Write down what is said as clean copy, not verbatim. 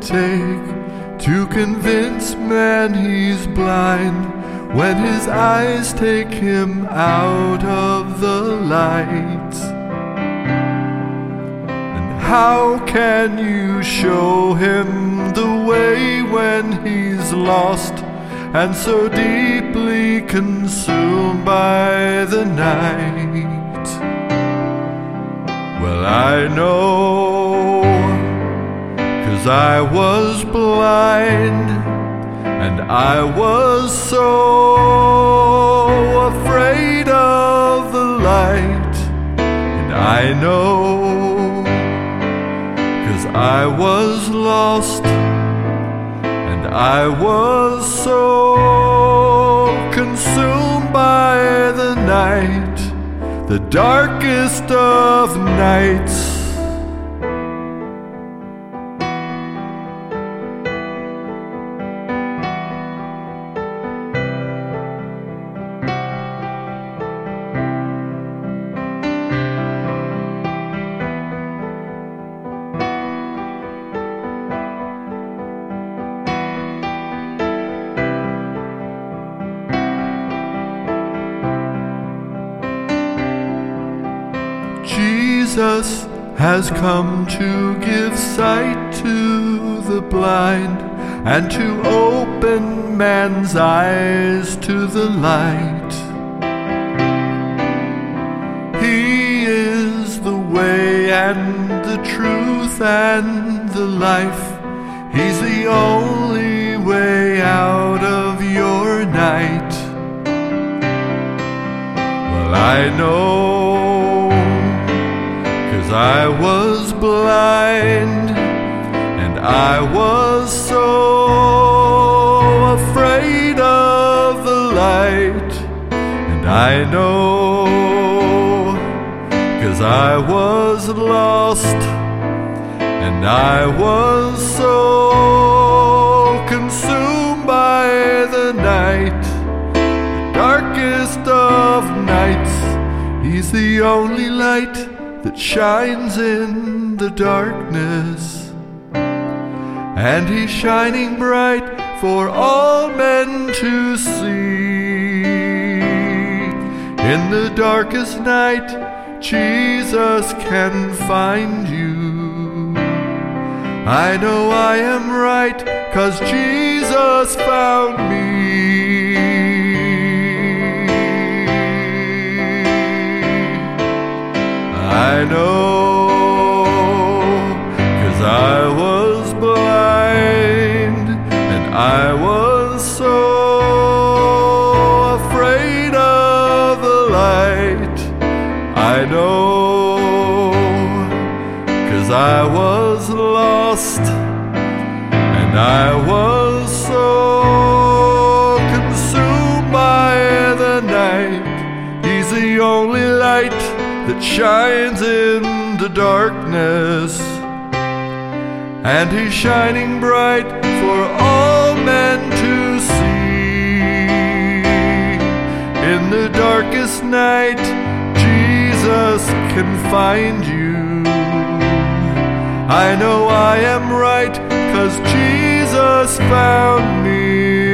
take to convince man he's blind when his eyes take him out of the light? And how can you show him the way when he's lost and so deeply consumed by the night? Well, I know, 'cause I was blind, and I was so afraid of the light. And I know, 'cause I was lost, and I was so consumed by the night, the darkest of nights. Jesus has come to give sight to the blind and to open man's eyes to the light. He is the way and the truth and the life. He's the only way out of your night. Well, I know, 'cause I was blind, and I was so afraid of the light. And I know, 'cause I was lost, and I was so consumed by the night, the darkest of nights. He's the only light that shines in the darkness, and he's shining bright for all men to see. In the darkest night, Jesus can find you. I know I am right, 'cause Jesus found me. I know, 'cause I was blind, and I was so afraid of the light. I know, 'cause I was lost, and I was so consumed by the night. He's the only light that shines in the darkness, and he's shining bright for all men to see. In the darkest night, Jesus can find you. I know I am right, 'cause Jesus found me.